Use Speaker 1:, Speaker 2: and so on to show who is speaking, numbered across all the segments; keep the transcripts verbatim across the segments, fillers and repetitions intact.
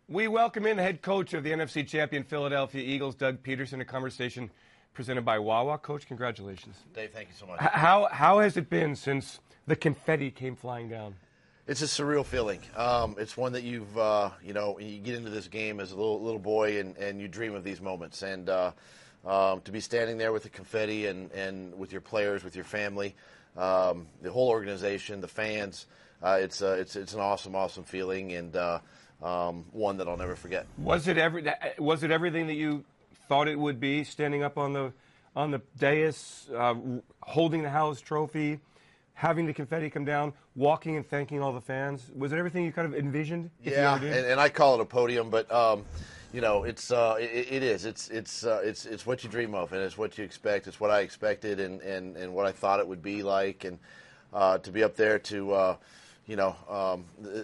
Speaker 1: We welcome in the head coach of the N F C champion Philadelphia Eagles, Doug Peterson, a conversation presented by Wawa. Coach, congratulations.
Speaker 2: Dave, thank you so much.
Speaker 1: How, how has it been since the confetti came flying down?
Speaker 2: It's a surreal feeling. Um, it's one that you've, uh, you know, you get into this game as a little little boy and, and you dream of these moments. And uh, um, to be standing there with the confetti and, and with your players, with your family, um, the whole organization, the fans, uh, it's, uh, it's, it's an awesome, awesome feeling and uh, um, one that I'll never forget.
Speaker 1: Was it every, was it everything that you thought it would be, standing up on the, on the dais, uh, holding the Howes Trophy, having the confetti come down, walking and thanking all the fans? Was it everything you kind of envisioned?
Speaker 2: Yeah, and, and I call it a podium, but um, you know, it's uh, it, it is. It's it's uh, it's it's what you dream of, and it's what you expect. It's what I expected, and, and, and what I thought it would be like, and uh, to be up there to, uh, you know, um,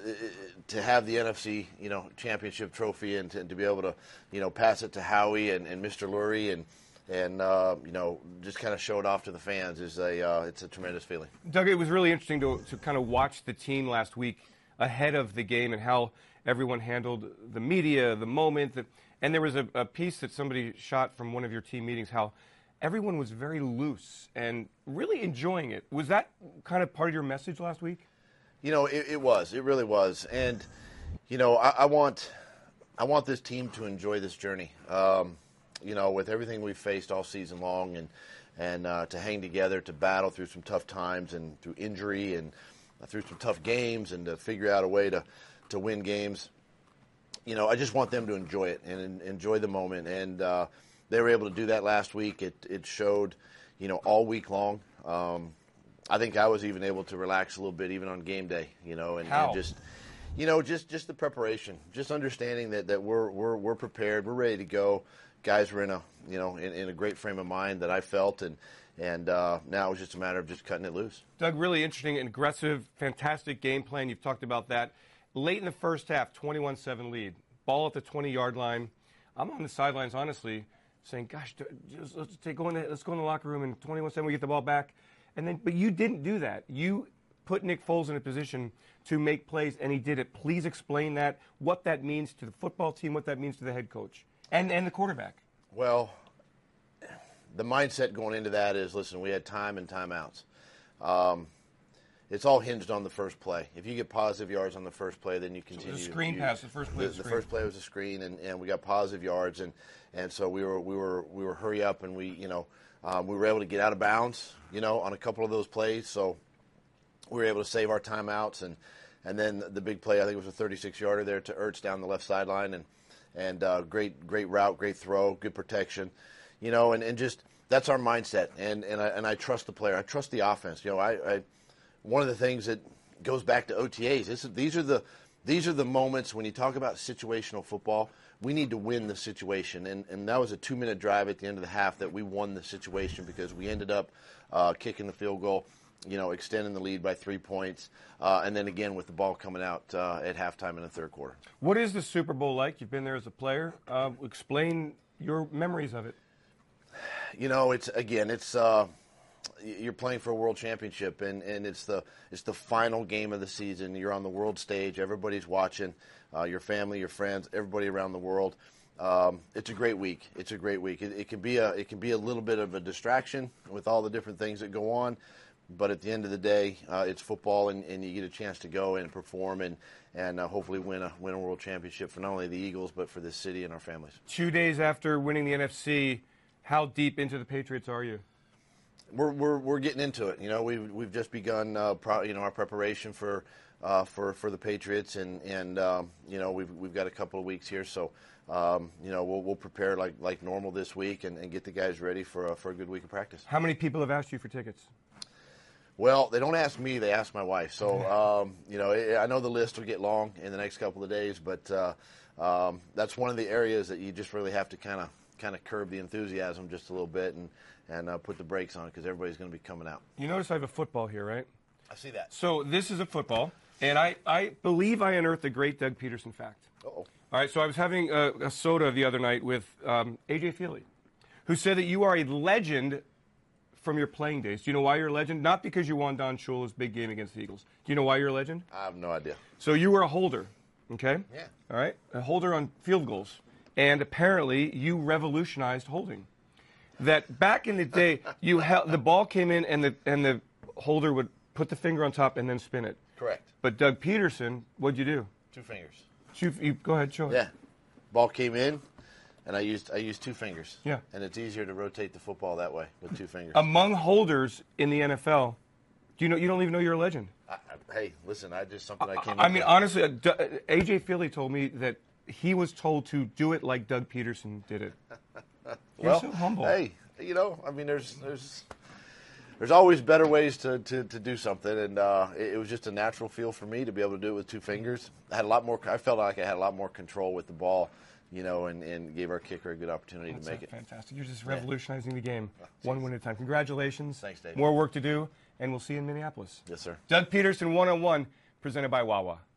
Speaker 2: to have the N F C, you know, championship trophy, and to, and to be able to, you know, pass it to Howie and, and Mister Lurie and. And, uh, you know, just kind of show it off to the fans is a, uh, it's a tremendous feeling.
Speaker 1: Doug, it was really interesting to, to kind of watch the team last week ahead of the game and how everyone handled the media, the moment. The, and there was a, a piece that somebody shot from one of your team meetings, how everyone was very loose and really enjoying it. Was that kind of part of your message last week?
Speaker 2: You know, it, it was. It really was. And, you know, I, I want I want this team to enjoy this journey. Um You know, with everything we've faced all season long, and and uh, to hang together, to battle through some tough times, and through injury, and uh, through some tough games, and to figure out a way to, to win games. You know, I just want them to enjoy it and, and enjoy the moment, and uh, they were able to do that last week. It it showed, you know, all week long. Um, I think I was even able to relax a little bit, even on game day. You know, and,
Speaker 1: How?
Speaker 2: and just. You know, just, just the preparation, just understanding that, that we're we're we're prepared, we're ready to go. Guys were in a you know in, in a great frame of mind that I felt, and and uh, now it's just a matter of just cutting it loose.
Speaker 1: Doug, really interesting, aggressive, fantastic game plan. You've talked about that. Late in the first half, twenty-one seven lead, ball at the twenty-yard line. I'm on the sidelines, honestly, saying, "Gosh, just, let's take go in the, let's go in the locker room and twenty-one seven, we get the ball back." And then, but you didn't do that. You put Nick Foles in a position to make plays, and he did it. Please explain that, what that means to the football team, what that means to the head coach, and, and the quarterback.
Speaker 2: Well, the mindset going into that is, listen, we had time and timeouts. Um, it's all hinged on the first play. If you get positive yards on the first play, then you continue.
Speaker 1: So the screen
Speaker 2: you,
Speaker 1: pass, the first play
Speaker 2: the,
Speaker 1: was a
Speaker 2: the
Speaker 1: screen.
Speaker 2: first play was a screen, and, and we got positive yards, and, and so we were we were we were hurry up, and we you know um, we were able to get out of bounds, you know, on a couple of those plays. So we were able to save our timeouts, and and then the big play, I think it was a thirty-six yarder there to Ertz down the left sideline, and and uh, great great route, great throw, good protection, you know, and, and just that's our mindset, and and I and I trust the player, I trust the offense, you know, I, I one of the things that goes back to O T As. This is, these are the these are the moments when you talk about situational football. We need to win the situation, and and that was a two minute drive at the end of the half that we won the situation because we ended up uh, kicking the field goal. You know, extending the lead by three points, uh, and then again with the ball coming out uh, at halftime in the third quarter.
Speaker 1: What is the Super Bowl like? You've been there as a player. Uh, explain your memories of it.
Speaker 2: You know, it's again, it's uh, you're playing for a world championship, and, and it's the it's the final game of the season. You're on the world stage. Everybody's watching. Uh, your family, your friends, everybody around the world. Um, it's a great week. It's a great week. It, it can be a it can be a little bit of a distraction with all the different things that go on. But at the end of the day, uh, it's football, and, and you get a chance to go and perform and and uh, hopefully win a win a world championship for not only the Eagles but for this city and our families.
Speaker 1: Two days after winning the N F C, how deep into the Patriots are you?
Speaker 2: We're we're we're getting into it. You know, we've we've just begun uh, pro, you know our preparation for uh, for for the Patriots, and and um, you know we've we've got a couple of weeks here, so. Um, you know, we'll we'll prepare like, like normal this week and, and get the guys ready for a, for a good week of practice.
Speaker 1: How many people have asked you for tickets?
Speaker 2: Well, they don't ask me; they ask my wife. So, um, you know, I know the list will get long in the next couple of days, but uh, um, that's one of the areas that you just really have to kind of kind of curb the enthusiasm just a little bit and and uh, put the brakes on because everybody's going to be coming out.
Speaker 1: You notice I have a football here, right?
Speaker 2: I see that.
Speaker 1: So this is a football, and I, I believe I unearthed a great Doug Peterson fact.
Speaker 2: Uh-oh.
Speaker 1: All right, so I was having a, a soda the other night with um, A J Feely, who said that you are a legend from your playing days. Do you know why you're a legend? Not because you won Don Shula's big game against the Eagles. Do you know why you're a legend?
Speaker 2: I have no idea.
Speaker 1: So you were a holder. Okay?
Speaker 2: Yeah.
Speaker 1: All right? A holder on field goals. And apparently you revolutionized holding. That back in the day, you held, the ball came in and the and the holder would put the finger on top and then spin it.
Speaker 2: Correct.
Speaker 1: But Doug Peterson, what'd you do?
Speaker 2: Two fingers.
Speaker 1: You, you, go ahead, show it.
Speaker 2: Yeah. Ball came in, and I used I used two fingers.
Speaker 1: Yeah.
Speaker 2: And it's easier to rotate the football that way with two fingers.
Speaker 1: Among holders in the N F L, do you know you don't even know you're a legend?
Speaker 2: I, I, hey, listen, I just something I came.
Speaker 1: I
Speaker 2: up
Speaker 1: mean,
Speaker 2: with.
Speaker 1: honestly, uh, D- A J Philly told me that he was told to do it like Doug Peterson did it. You're
Speaker 2: well,
Speaker 1: so humble.
Speaker 2: Hey, you know, I mean, there's there's there's always better ways to, to, to do something, and uh, it, it was just a natural feel for me to be able to do it with two fingers. I had a lot more. I felt like I had a lot more control with the ball, you know, and, and gave our kicker a good opportunity
Speaker 1: That's
Speaker 2: to make it.
Speaker 1: Fantastic. You're just revolutionizing the game, one win at a time. Congratulations.
Speaker 2: Thanks, Dave.
Speaker 1: More work to do, and we'll see you in Minneapolis.
Speaker 2: Yes, sir.
Speaker 1: Doug Peterson one oh one, presented by Wawa.